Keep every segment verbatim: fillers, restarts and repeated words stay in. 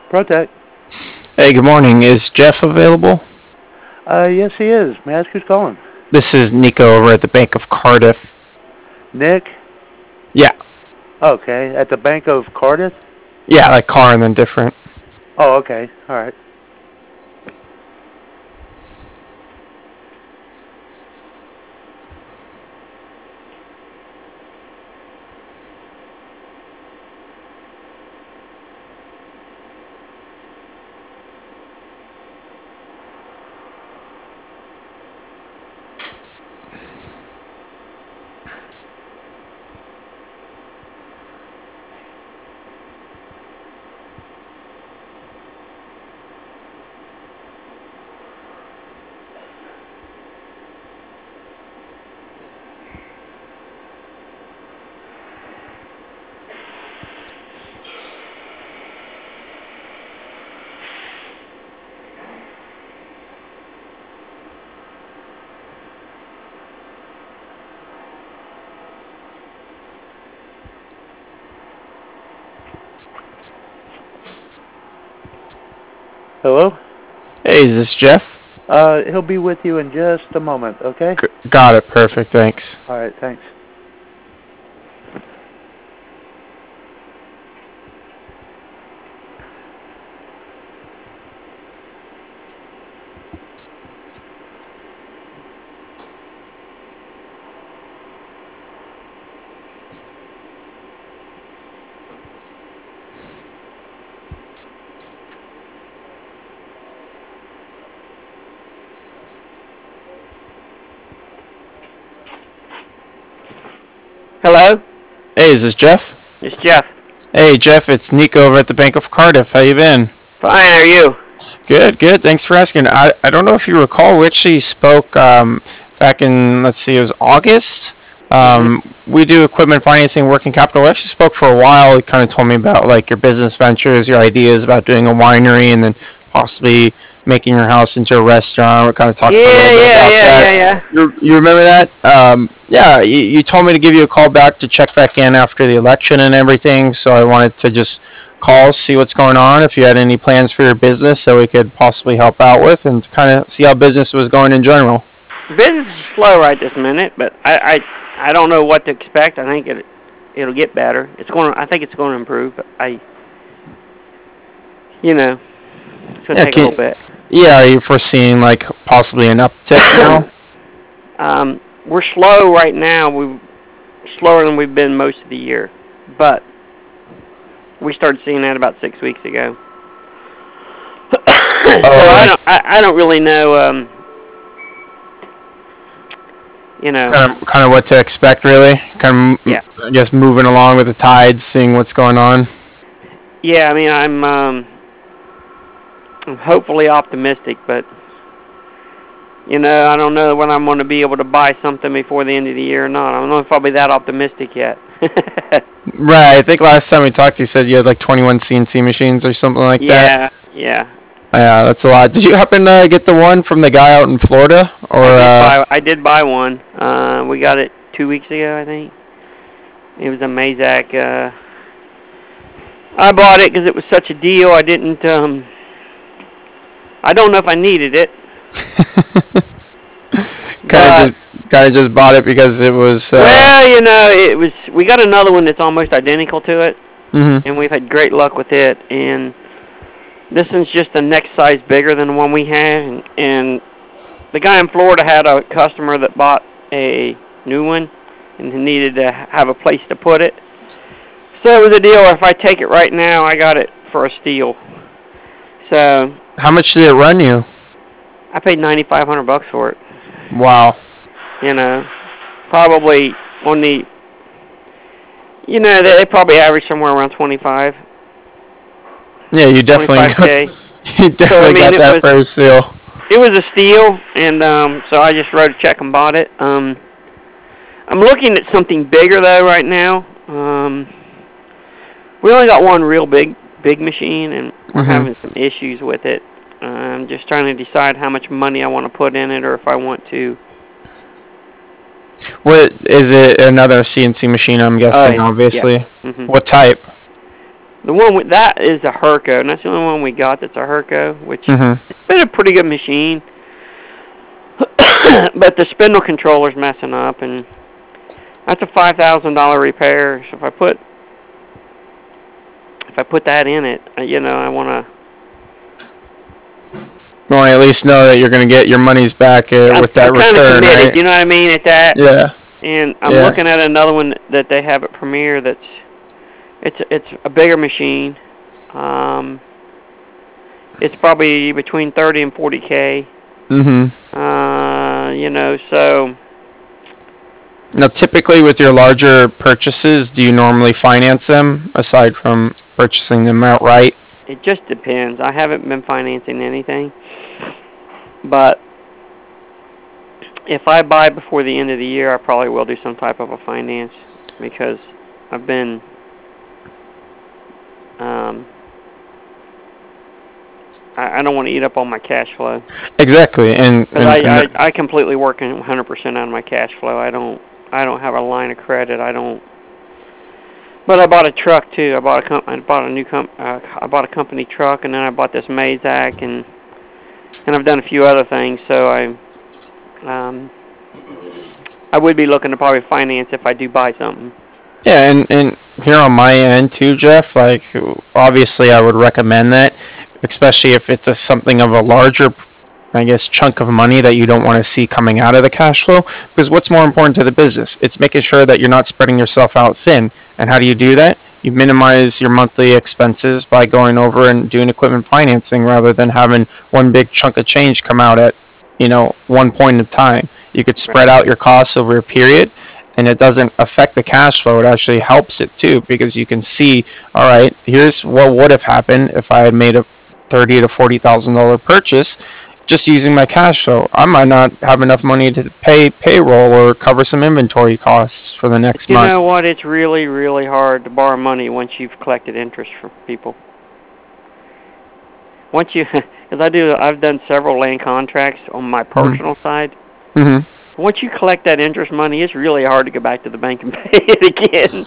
Protect. Hey, good morning. Is Jeff available? Uh, yes, he is. May I ask who's calling? This is Nico over at the Bank of Cardiff. Nick? Yeah, Okay, at the Bank of Cardiff? yeah, like car and then different. Oh, okay. All right. Hello? Hey, is this Jeff? Uh, he'll be with you in just a moment, okay? G- got it. Perfect. Thanks. All right, thanks. Hello? Hey, is this Jeff? It's Jeff. Hey, Jeff, it's Nico over at the Bank of Cardiff. How you been? Fine, how are you? Good, good. Thanks for asking. I, I don't know if you recall, we actually spoke um, back in, let's see, it was August. hmm Um, we do equipment financing, working capital. We actually spoke for a while. You kind of told me about like your business ventures, your ideas about doing a winery, and then possibly making your house into a restaurant. We kind of talked for a Yeah, little bit yeah, about yeah, that. yeah, yeah. You, you remember that? Um, yeah, you, you told me to give you a call back to check back in after the election and everything. So I wanted to just call, see what's going on, if you had any plans for your business that we could possibly help out with, and kind of see how business was going in general. Business is slow right this minute, but I, I, I don't know what to expect. I think it, it'll get better. It's going. To, I think it's going to improve. But I, you know, it's going to Yeah, take a little can, bit. yeah. Are you foreseeing like possibly an uptick now? um, we're slow right now. We slower than we've been most of the year, but we started seeing that about six weeks ago. so Oh, I like don't. I, I don't really know. Um, you know. kind of kind of what to expect, really. Kind Yeah. of, I guess, moving along with the tides, seeing what's going on. Yeah. I mean, I'm. Um, I'm hopefully optimistic, but you know, I don't know when I'm going to be able to buy something before the end of the year or not. I don't know if I'll be that optimistic yet. Right. I think last time we talked, you said you had like twenty-one C N C machines or something like that. yeah, yeah. Yeah, that's a lot. Did you happen to get the one from the guy out in Florida, or I did uh? buy. I did buy one. Uh, we got it two weeks ago, I think. It was a Mazak. Uh, I bought it because it was such a deal. I didn't. Um, I don't know if I needed it, kind of but just kind of just bought it because it was. Uh, well, you know, it was. We got another one that's almost identical to it, hmm and we've had great luck with it. And this one's just the next size bigger than the one we had, and, and the guy in Florida had a customer that bought a new one and he needed to have a place to put it. So it was a deal. If I take it right now, I got it for a steal. So How much did it run you? I paid ninety-five hundred bucks for it. Wow. You know, probably on the, you know, they, they probably average somewhere around twenty-five, Yeah, you definitely twenty-five got k. you So I definitely mean, got it that was first seal. it was a steal, and um, so I just wrote a check and bought it. Um, I'm looking at something bigger though right now. Um, we only got one real big big machine, and we're hmm having some issues with it. Uh, I'm just trying to decide how much money I want to put in it, or if I want to. What is it? Another C N C machine? I'm Oh guessing, yeah, yeah. obviously. Mhm. What type? the one with, that is a Herco, and that's the only one we got that's a Herco, which Mhm. it's been a pretty good machine. But the spindle controller's messing up, and that's a five thousand dollar repair. So if I put if I put that in it, uh, you know, I want to. You want to at least know that you're going to get your money's back uh, I'm, with that I'm kind of return, committed. right? You know what I mean? At that. Yeah. And I'm Yeah. looking at another one that they have at Premier. That's it's it's a bigger machine. Um, it's probably between thirty and forty k. Mhm. Uh, you know, so Now, typically with your larger purchases, do you normally finance them aside from purchasing them outright? it just depends. I haven't been financing anything, but if I buy before the end of the year, I probably will do some type of a finance because I've been um, I, I don't want to eat up all my cash flow. Exactly, and, Because and, I, and I, the- I completely work in one hundred percent out of my cash flow. I don't I don't have a line of credit. I don't. But I bought a truck too. I bought a com- I bought a new com- uh, I bought a company truck, and then I bought this Mazak, and and I've done a few other things. So I um I would be looking to probably finance if I do buy something. yeah, and, and here on my end too, Jeff. Like, obviously, I would recommend that, especially if it's a, something of a larger, I guess, chunk of money that you don't want to see coming out of the cash flow. Because what's more important to the business? It's making sure that you're not spreading yourself out thin. And how do you do that? You minimize your monthly expenses by going over and doing equipment financing rather than having one big chunk of change come out at, you know, one point in time. You could spread out your costs over a period, and it doesn't affect the cash flow. It actually helps it too because you can see, all right, here's what would have happened if I had made a thirty to forty thousand dollar purchase just using my cash flow. I might not have enough money to pay payroll or cover some inventory costs for the next You month. know what? It's really really hard to borrow money once you've collected interest from people. Once you, because I do, I've done several land contracts on my personal mm-hmm. side. Mm-hmm. Once you collect that interest money, it's really hard to go back to the bank and pay it again.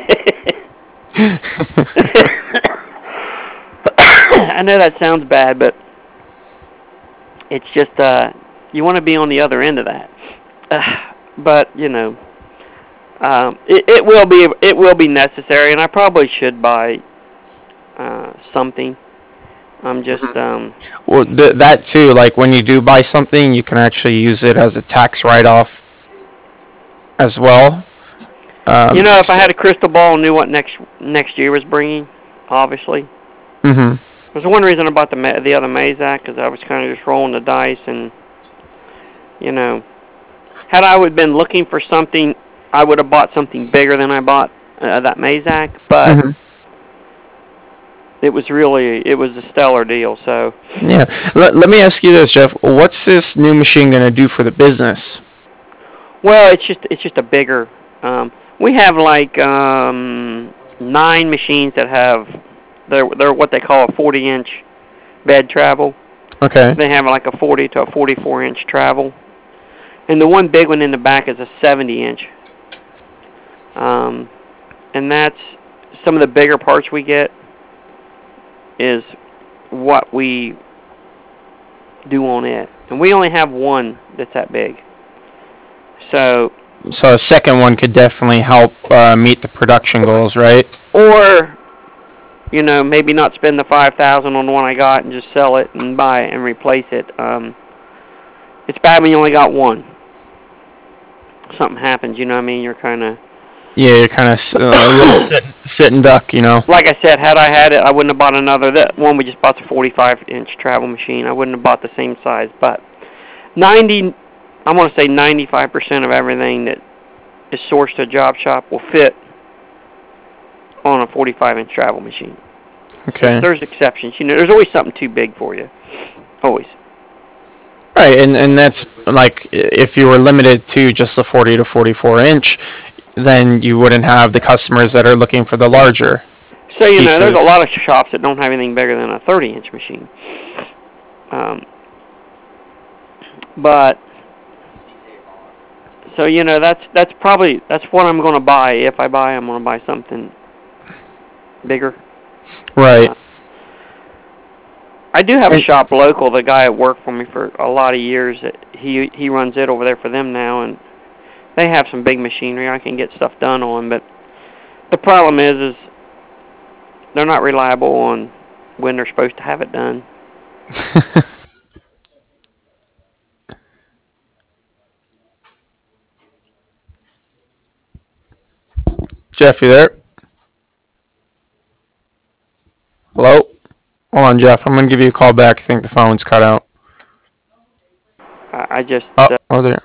I know that sounds bad, but it's just uh, you want to be on the other end of that. Uh, but you know, um, it, it will be it will be necessary, and I probably should buy uh, something. I'm just um. Well, th- that too. Like when you do buy something, you can actually use it as a tax write-off as well. Um, you know, if I had a crystal ball and knew what next next year was bringing, obviously. Mm-hmm. There's one reason I bought the the other Mazak because I was kind of just rolling the dice, and you know, had I would been looking for something, I would have bought something bigger than I bought uh, that Mazak, but. Mm-hmm. It was really, it was a stellar deal. So yeah, let, let me ask you this, Jeff. What's this new machine going to do for the business? Well, it's just, it's just a bigger. Um, we have like um, nine machines that have, they're they're what they call a forty inch bed travel. Okay. They have like a forty to a forty-four inch travel, and the one big one in the back is a seventy inch. Um, and that's some of the bigger parts we get. Is what we do on it, and we only have one that's that big. So, so a second one could definitely help uh, meet the production goals, right? Or, you know, maybe not spend the five thousand on the one I got and just sell it and buy it and replace it. Um, it's bad when you only got one. Something happens, you know what I mean? You're kind of. Yeah, you're kind of uh, sit, sit and duck, you know. Like I said, had I had it, I wouldn't have bought another. That one we just bought the forty-five inch travel machine. I wouldn't have bought the same size. But ninety, I want to say ninety-five percent of everything that is sourced to a job shop will fit on a forty-five inch travel machine. Okay. There's exceptions. You know, there's always something too big for you. Always. Right, and and that's like if you were limited to just the forty to forty-four inch. Then you wouldn't have the customers that are looking for the larger. So, you pieces. know, there's a lot of shops that don't have anything bigger than a thirty inch machine. Um, but, so, you know, that's that's probably, that's what I'm going to buy. If I buy, I'm going to buy something bigger. Right. Uh, I do have a And- shop local. The guy that worked for me for a lot of years, that he he runs it over there for them now, and they have some big machinery I can get stuff done on. But the problem is, is they're not reliable on when they're supposed to have it done. Jeff, you there? Hello? Hold on, Jeff. I'm going to give you a call back. I think the phone's cut out. I, I just Oh, uh, oh, there.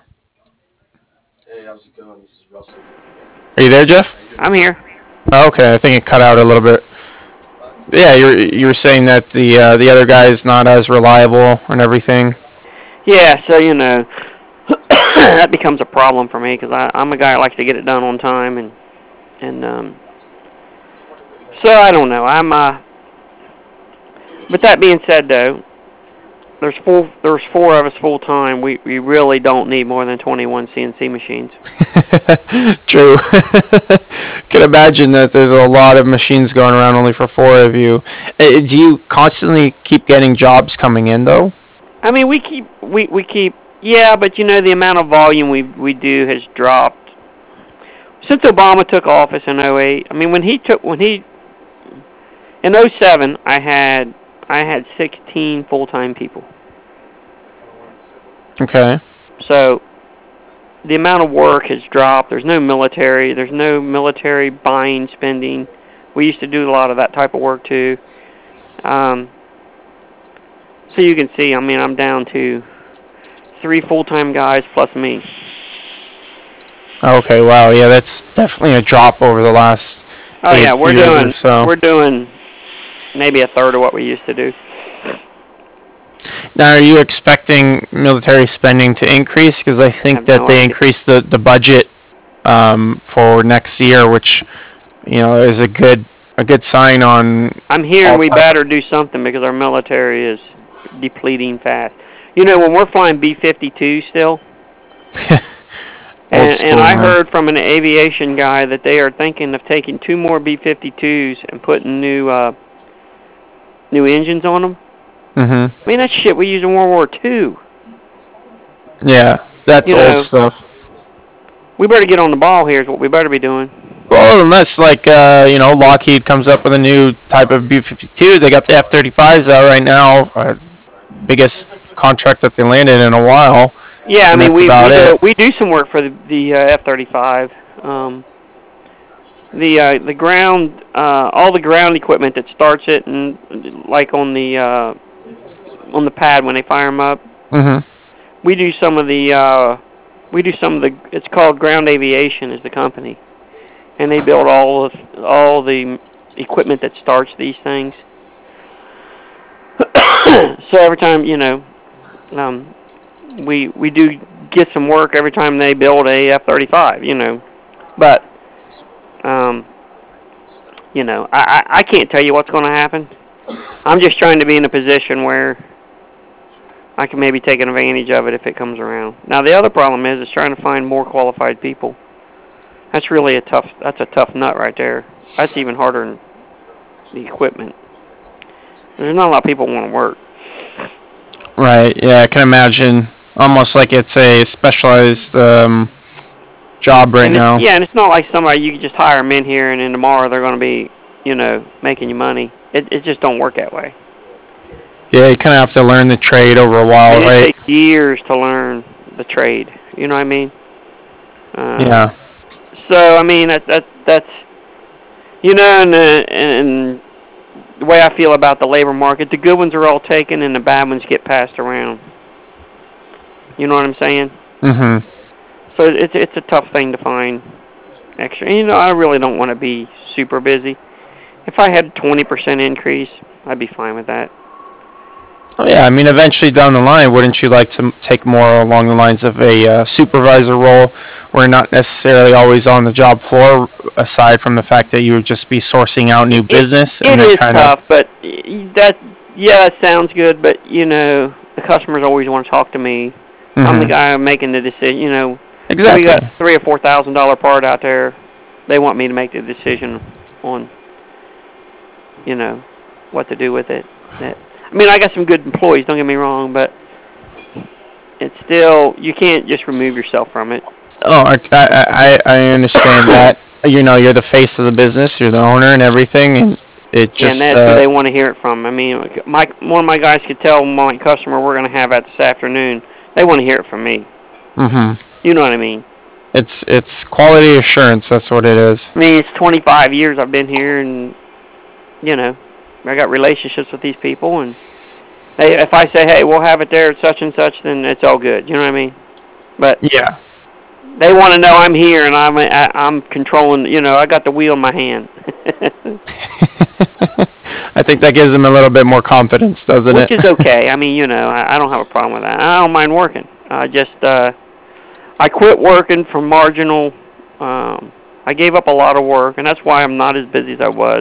Are you there, Jeff? I'm here. Oh, okay, I think it cut out a little bit. Yeah, you're you're saying that the uh, the other guy is not as reliable and everything. Yeah, so you know that becomes a problem for me because I'm a guy that likes to get it done on time, and and um, so I don't know. I'm uh, but that being said, though, there's four there's four of us full time. We we really don't need more than twenty-one C N C machines. True. Can imagine that there's a lot of machines going around only for four of you. Uh, Do you constantly keep getting jobs coming in though? I mean, we keep we we keep yeah, but you know the amount of volume we we do has dropped since Obama took office in oh eight. I mean, when he took when he in oh seven, I had I had sixteen full-time people. Okay. So the amount of work has dropped. There's no military. There's no military buying, spending. We used to do a lot of that type of work too. Um, so you can see, I mean, I'm down to three full-time guys plus me. Okay. Wow. Yeah, that's definitely a drop over the last Oh eight yeah, we're years doing or so. we're doing maybe a third of what we used to do. Now, are you expecting military spending to increase? Because I I think have that no they idea. increased the the budget um, for next year, which you know is a good a good sign on. I'm hearing all we sides. better do something because our military is depleting fast. You know, when we're flying B fifty-two still, Old and, school, and I man. heard from an aviation guy that they are thinking of taking two more B fifty-twos and putting new uh, new engines on them. Mhm. I mean, that's shit we used in World War Two. Yeah, that's You old know, stuff. we better get on the ball here is what we better be doing. Well, unless like uh, you know Lockheed comes up with a new type of B fifty-two, they got the F thirty-fives out right now. Uh, biggest contract that they landed in a while, Yeah, I and mean, that's we we about do, it. we do some work for the, the uh, F thirty-five. Um, the uh, the ground, uh, all the ground equipment that starts it, and like on the uh, on the pad when they fire them up, Mhm. we do some of the uh, we do some of the. It's called Ground Aviation is the company, and they build all of all the equipment that starts these things. So every time you know, um, we we do get some work every time they build a F thirty-five. You know, but um, you know, I, I I can't tell you what's going to happen. I'm just trying to be in a position where I can maybe take advantage of it if it comes around. Now the other problem is is trying to find more qualified people. That's really a tough. That's a tough nut right there. That's even harder than the equipment. There's not a lot of people who want to work. Right. Yeah, I can imagine. Almost like it's a specialized um, job right And it's, now. yeah, and it's not like somebody you can just hire them in here and then tomorrow they're going to be, you know, making you money. It it just don't work that way. Yeah, you kind of have to learn the trade over a I while, mean, it right? takes years to learn the trade. You know what I mean? Uh, Yeah. so I mean that that that's you know, and, uh, and the way I feel about the labor market, the good ones are all taken and the bad ones get passed around. You know what I'm saying? Mhm. So it's it's a tough thing to find extra. And, you know, I really don't want to be super busy. If I had a twenty percent increase, I'd be fine with that. Oh yeah, I mean, eventually down the line, wouldn't you like to m- take more along the lines of a uh, supervisor role, where you're not necessarily always on the job floor, aside from the fact that you would just be sourcing out new It business and it then is kind of. tough, but y- that yeah, that sounds good. But you know, the customers always want to talk to me. I'm the Mhm. guy making the decision. You know, when we Exactly. got three or four thousand dollar part out there, they want me to make the decision on you know, what to do with it. That, I mean, I got some good employees. Don't get me wrong, but it's still you can't just remove yourself from it. Oh, I, I, I I understand that. You know, you're the face of the business. You're the owner and everything, and it Yeah, and just. that's Uh, who they want to hear it from. I mean, my one of my guys could tell my customer we're going to have that this afternoon. They want to hear it from me. mhm. You know what I mean? It's it's quality assurance. That's what it is. I mean, it's twenty-five years I've been here, and you know, I got relationships with these people, and they, if I say, hey, we'll have it there at such and such, then it's all good. You know what I mean? But Yeah. they want to know I'm here and I'm I, I'm controlling. You know, I got the wheel in my hand. I think that gives them a little bit more confidence, doesn't Which it? is okay. I mean, you know, I, I don't have a problem with that. I don't mind working. I just uh, I quit working for marginal. Um, I gave up a lot of work, and that's why I'm not as busy as I was.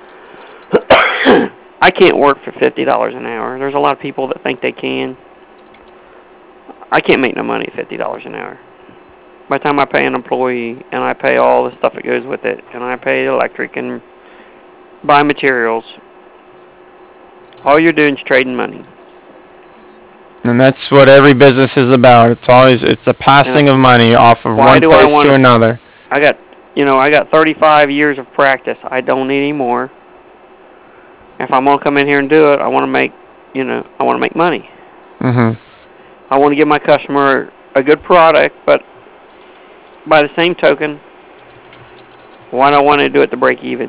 I can't work for fifty dollars an hour. There's a lot of people that think they can. I can't make no money at fifty dollars an hour. By the time I pay an employee, and I pay all the stuff that goes with it, and I pay electric and buy materials, all you're doing is trading money. And that's what every business is about. It's always it's a passing of money off of Why one do I place wanna- to another. I got, you know, I got thirty-five years of practice. I don't need any more. If I'm gonna come in here and do it, I want to make, you know, I want to make money. Mhm. I want to give my customer a good product, but by the same token, why do I want to do it to break even?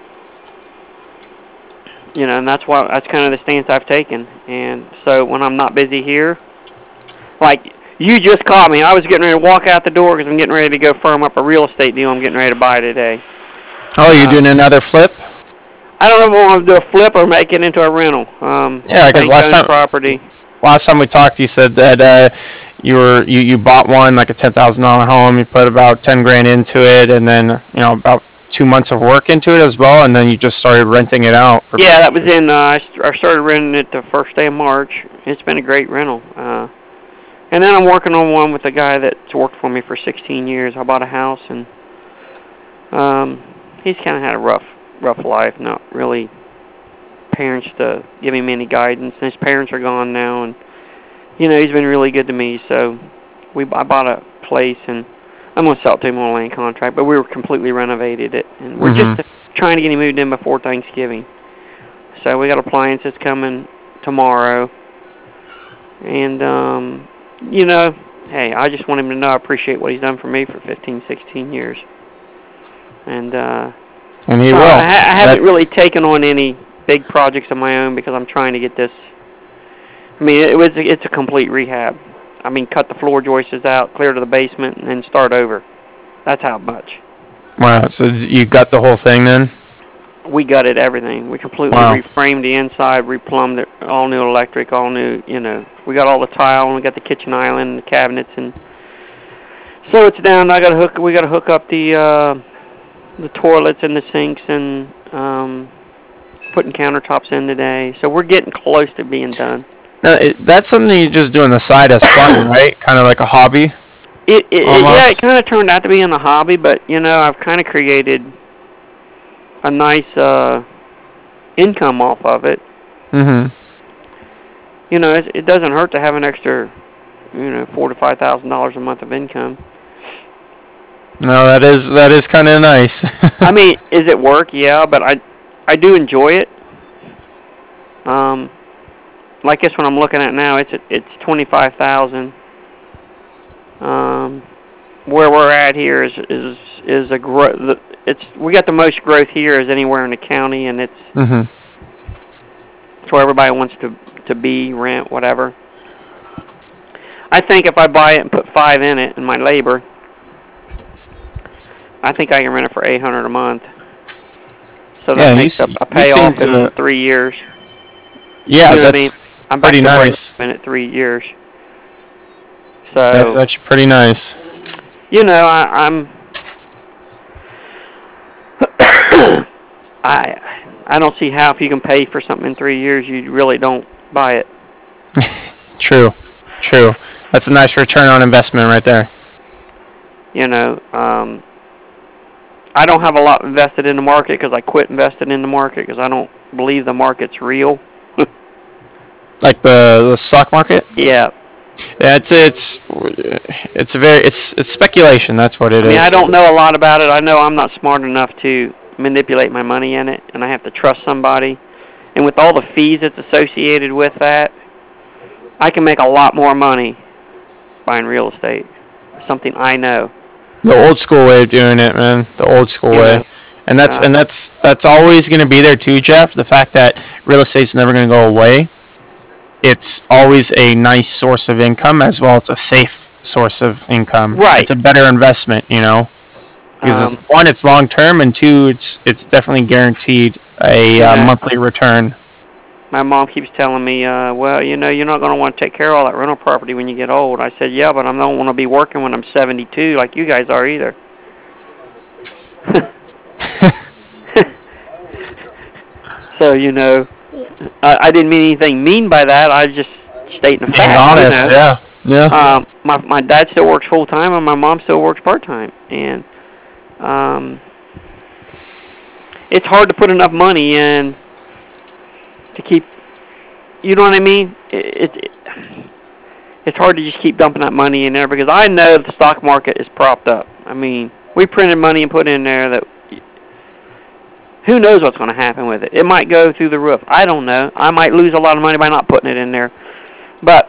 You know, and that's why that's kind of the stance I've taken. And so when I'm not busy here, like you just caught me, I was getting ready to walk out the door because I'm getting ready to go firm up a real estate deal I'm getting ready to buy today. Oh, you're Uh, doing another flip? I don't know if I want to do a flip or make it into a rental. Um, Yeah, 'cause last bank-owned time- property. Last time we talked, you said that uh, you were you, you bought one like a ten thousand dollar home. You put about ten grand into it, and then you know about two months of work into it as well, and then you just started renting it out. for- Yeah, that was in. Uh, I st- I started renting it the first day of March. It's been a great rental. Uh, and then I'm working on one with a guy that's worked for me for sixteen years. I bought a house, and um, he's kind of had a rough rough life. Not really parents to give him any guidance. And his parents are gone now, and you know he's been really good to me. So we I bought a place, and I'm gonna sell it to him on a land contract. But we were completely renovated it, and we're Mhm. just trying to get him moved in before Thanksgiving. So we got appliances coming tomorrow, and um, you know, hey, I just want him to know I appreciate what he's done for me for fifteen, sixteen years, and uh, And he so will. I, I haven't That- really taken on any big projects of my own because I'm trying to get this. I mean, it was it's a complete rehab. I mean, cut the floor joists out, clear to the basement, and then start over. That's how much. Wow. So you got the whole thing then? We gutted everything. We completely Wow. reframed the inside, replumbed it, all new electric, all new, you know. We got all the tile, and we got the kitchen island, and the cabinets, and so it's down. I got to hook. We got to hook up the uh, the toilets and the sinks, and um, putting countertops in today. So we're getting close to being done. Now, it, that's something you just do on the side as fun, right? Kind of like a hobby. It, it, it Almost. yeah, it kind of turned out to be in a hobby, but you know, I've kind of created a nice uh, income off of it. Mhm. You know, it, it doesn't hurt to have an extra, you know, four to five thousand dollars a month of income. No, that is that is kind of nice. I mean, is it work? Yeah, but I, I do enjoy it. Um, like this one I'm looking at now, it's it's twenty five thousand. Um, where we're at here is is is a growth. It's we got the most growth here as anywhere in the county, and it's mhm. it's where everybody wants to to be, rent, whatever. I think if I buy it and put five in it and my labor, I think I can rent it for eight hundred a month. So that Yeah, you makes s- up a you seem payoff to- in three years. Yeah, You know what I that's mean? I'm back pretty to break nice. even at three years. that, So that's pretty nice. you know, I, I'm I I don't see how if you can pay for something in three years, you really don't buy it. True, true. That's a nice return on investment right there. You know, um, I don't have a lot invested in the market because I quit investing in the market because I don't believe the market's real. Like the the stock market. Yeah. Yeah, it's it's it's a very it's it's speculation. That's what it I mean, is. I don't know a lot about it. I know I'm not smart enough to manipulate my money in it, and I have to trust somebody. And with all the fees that's associated with that, I can make a lot more money buying real estate. Something I know. The old school way of doing it, man. The old school You way. know. And that's Uh, and that's that's always going to be there too, Jeff. The fact that real estate's never going to go away. It's always a nice source of income as well as a safe source of income. Right. It's a better investment, you know, because um, it's, one, it's long term, and two, it's it's definitely guaranteed a uh, Yeah. monthly return. my mom keeps telling me, uh, well, you know, you're not going to want to take care of all that rental property when you get old. I said, yeah, but I don't want to be working when I'm seventy-two like you guys are either. So, you know, I, I didn't mean anything mean by that. I just stating a Being fact. honest, you know. yeah, yeah. Um, my my dad still works full time, and my mom still works part time, and um, it's hard to put enough money in to keep. You know what I mean? It, it it's hard to just keep dumping that money in there because I know the stock market is propped up. I mean, we printed money and put in there that. Who knows what's going to happen with it? It might go through the roof. I don't know. I might lose a lot of money by not putting it in there. But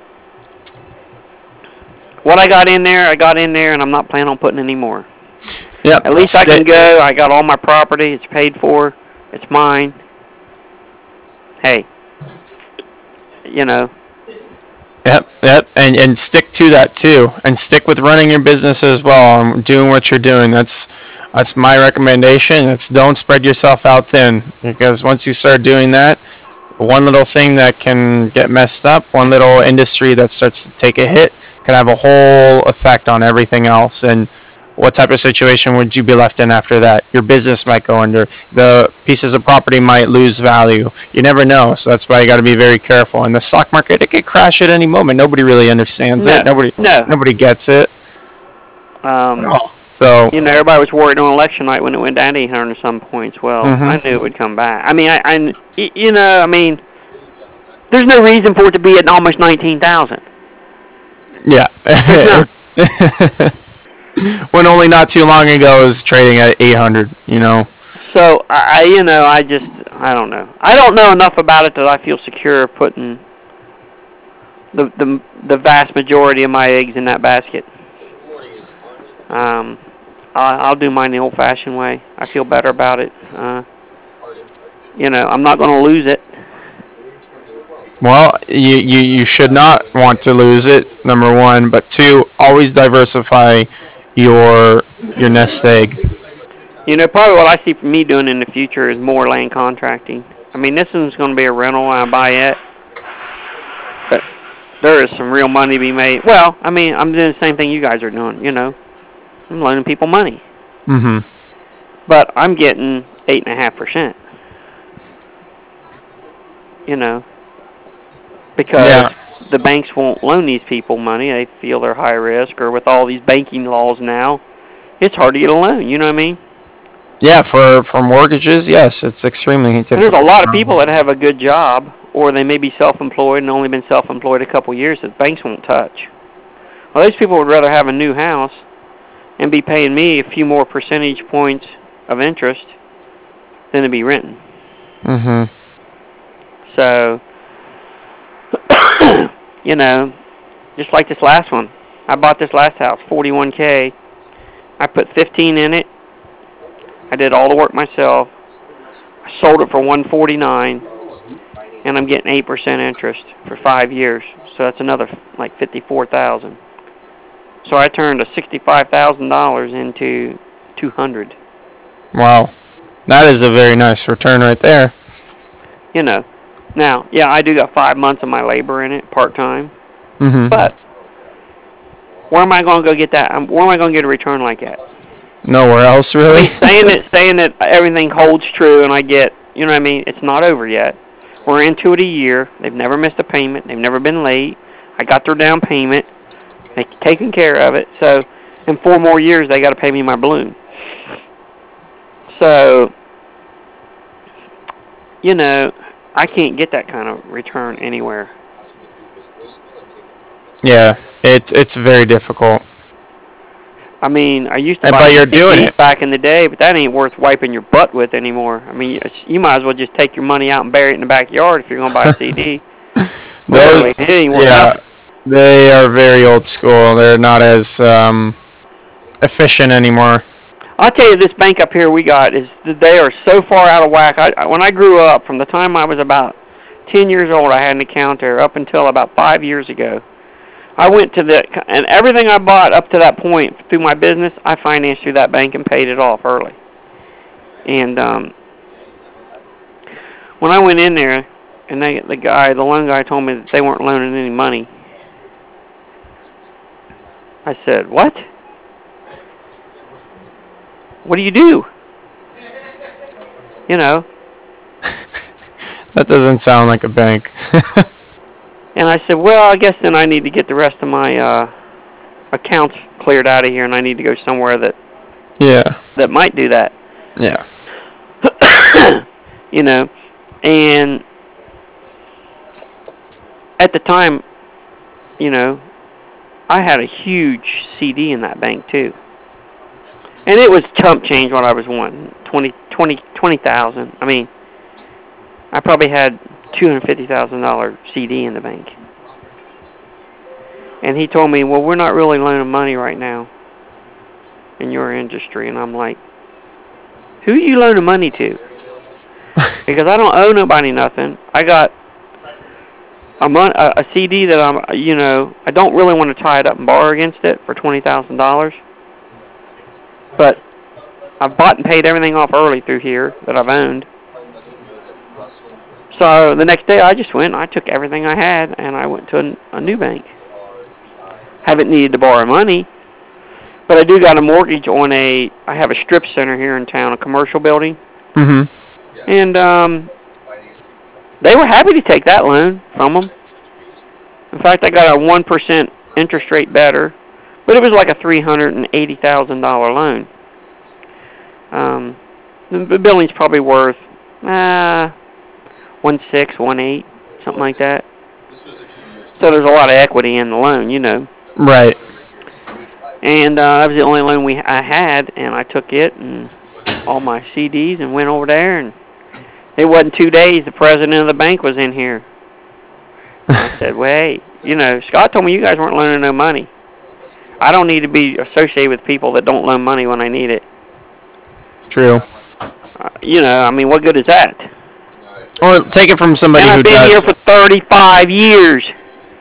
what I got in there, I got in there, and I'm not planning on putting any more. Yep. At least I Stay- can go. I got all my property. It's paid for. It's mine. Hey, you know. Yep, yep, and and stick to that too, and stick with running your business as well, and doing what you're doing. That's that's my recommendation. It's don't spread yourself out thin, because once you start doing that, one little thing that can get messed up, one little industry that starts to take a hit, can have a whole effect on everything else. And what type of situation would you be left in after that? Your business might go under. The pieces of property might lose value. You never know. So that's why you got to be very careful. And the stock market, it could crash at any moment. Nobody really understands No, it. Nobody, no. nobody gets it. Um, So you know, everybody was worried on election night when it went down to eight hundred and some points. Well, Mhm. I knew it would come back. I mean, I, I, y- you know, I mean, there's no reason for it to be at almost nineteen thousand. yeah. When only not too long ago it was trading at eight hundred. You know. So I, I, you know, I just, I don't know. I don't know enough about it that I feel secure putting the the the vast majority of my eggs in that basket. Um, I, I'll do mine the old-fashioned way. I feel better about it. Uh, you know, I'm not going to lose it. Well, you, you, you should not want to lose it, number one. But two, always diversify your your nest egg. You know, probably what I see for me doing in the future is more land contracting. I mean, this one's going to be a rental when I buy it. But there is some real money to be made. Well, I mean, I'm doing the same thing you guys are doing, you know. I'm loaning people money. Mm-hmm. But I'm getting eight point five percent. You know. Because Yeah. the banks won't loan these people money. They feel they're high risk. Or with all these banking laws now, it's hard to get a loan. You know what I mean? Yeah, for, for mortgages, yes, it's extremely And difficult. there's a lot of people that have a good job, or they may be self-employed and only been self-employed a couple years that banks won't touch. Well, those people would rather have a new house and be paying me a few more percentage points of interest than to be renting. Mm-hmm. So, you know, just like this last one. I bought this last house, forty-one K. I put fifteen in it. I did all the work myself. I sold it for one forty-nine, and I'm getting eight percent interest for five years. So that's another like fifty-four thousand. So I turned a sixty-five thousand dollars into two hundred. Wow. That is a very nice return right there. You know. Now, yeah, I do got five months of my labor in it, part-time. Mm-hmm. But where am I going to go get that? Um, Where am I going to get a return like that? Nowhere else, I really? mean, saying that, saying that everything holds true and I get, you know what I mean? It's not over yet. We're into it a year. They've never missed a payment. They've never been late. I got their down payment. They've taken care of it. So in four more years, they got to pay me my balloon. So you know, I can't get that kind of return anywhere. Yeah, it's it's very difficult. I mean, I used to And buy but you're C Ds doing it. back in the day, but that ain't worth wiping your butt with anymore. I mean, it's- you might as well just take your money out and bury it in the backyard if you're going to buy a C D. Literally, Those, it ain't worth yeah, nothing. they are very old school. They're not as um, efficient anymore. I'll tell you, this bank up here we got is they are so far out of whack. I, I- when I grew up, from the time I was about ten years old, I had an account there up until about five years ago. I went to the, and everything I bought up to that point through my business, I financed through that bank and paid it off early. And um, when I went in there, and they, the guy, the loan guy told me that they weren't loaning any money, I said, what? What do you do? You know, That doesn't sound like a bank. and I said, well, I guess then I need to get the rest of my uh, accounts cleared out of here, and I need to go somewhere that, Yeah, that might do that. yeah. You know, and at the time, you know, I had a huge C D in that bank too. And it was chump change what I was wanting, twenty, twenty, twenty thousand. I mean, I probably had two hundred fifty thousand dollars C D in the bank. And he told me, well, we're not really loaning money right now in your industry. And I'm like, who are you loaning money to? Because I don't owe nobody nothing. I got a, mon- a, a C D that I'm, you know, I don't really want to tie it up and borrow against it for twenty thousand dollars. But I've bought and paid everything off early through here that I've owned. So the next day I just went, I took everything I had, and I went to a, a new bank. Haven't needed to borrow money, but I do got a mortgage on a, I have a strip center here in town, a commercial building. Mm-hmm. And um, they were happy to take that loan from them. In fact, I got a one percent interest rate better, but it was like a three hundred eighty thousand dollars loan. Um, the building's probably worth uh, one six, one eight, something like that. So there's a lot of equity in the loan, you know. Right. And uh, that was the only loan we I had, and I took it and all my C Ds and went over there, and it wasn't two days the president of the bank was in here. I said, well, hey, you know, Scott told me you guys weren't loaning no money. I don't need to be associated with people that don't loan money when I need it. True. Uh, you know, I mean, what good is that? Or take it from somebody And who I've been does. here for thirty-five years.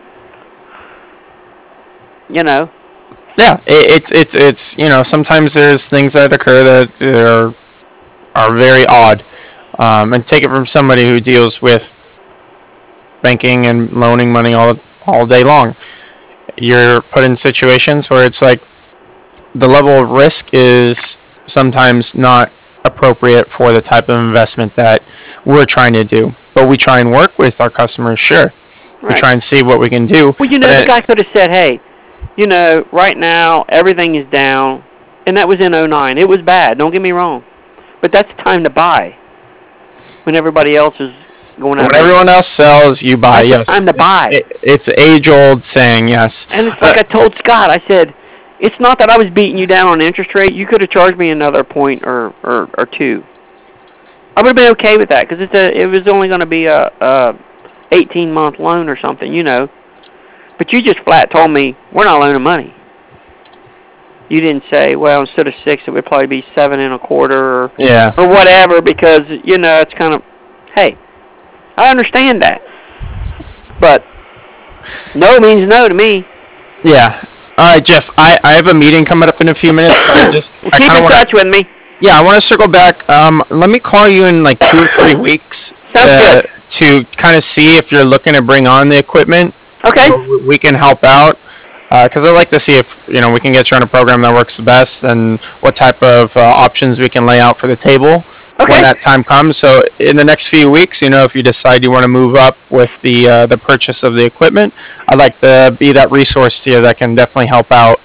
You know. Yeah, it, it's it's it's you know sometimes there's things that occur that are are very odd, um, and take it from somebody who deals with banking and loaning money all all day long. You're put in situations where it's like the level of risk is sometimes not appropriate for the type of investment that we're trying to do. But we try and work with our customers, sure. We Right. try and see what we can do. Well, you know, but the it- guy could have said, hey, you know, right now everything is down, and that was in oh nine. It was bad, don't get me wrong. But that's the time to buy when everybody else is going out. when everyone else sells, you buy. That's Yes, the time to buy. It, it's age-old saying, yes. And it's like I told Scott, I said, it's not that I was beating you down on interest rate. You could have charged me another point or, or, or two. I would have been okay with that because it's a, it was only going to be a, a eighteen-month loan or something, you know. But you just flat told me, we're not loaning money. You didn't say, well, instead of six, it would probably be seven and a quarter or, Yeah. or whatever because, you know, it's kind of, hey, I understand that. But no means no to me. Yeah. All right, Jeff. I, I have a meeting coming up in a few minutes. But I just I Keep kind of in want touch with me. Yeah, I want to circle back. Um, let me call you in like two or three weeks. Sounds uh, good. To kind of see if you're looking to bring on the equipment. Okay. So we can help out. Because I'd like to see if you know we can get you on a program that works the best, and what type of uh, options we can lay out for the table Okay. when that time comes. So in the next few weeks, you know, if you decide you want to move up with the uh, the purchase of the equipment, I'd like to be that resource to you that can definitely help out.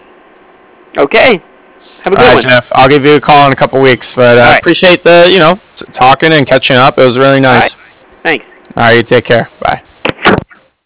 Okay. Have a good All right, one. Jeff. I'll give you a call in a couple weeks, but uh, All right. appreciate the you know talking and catching up. It was really nice. All right. Thanks. All right, you take care. Bye.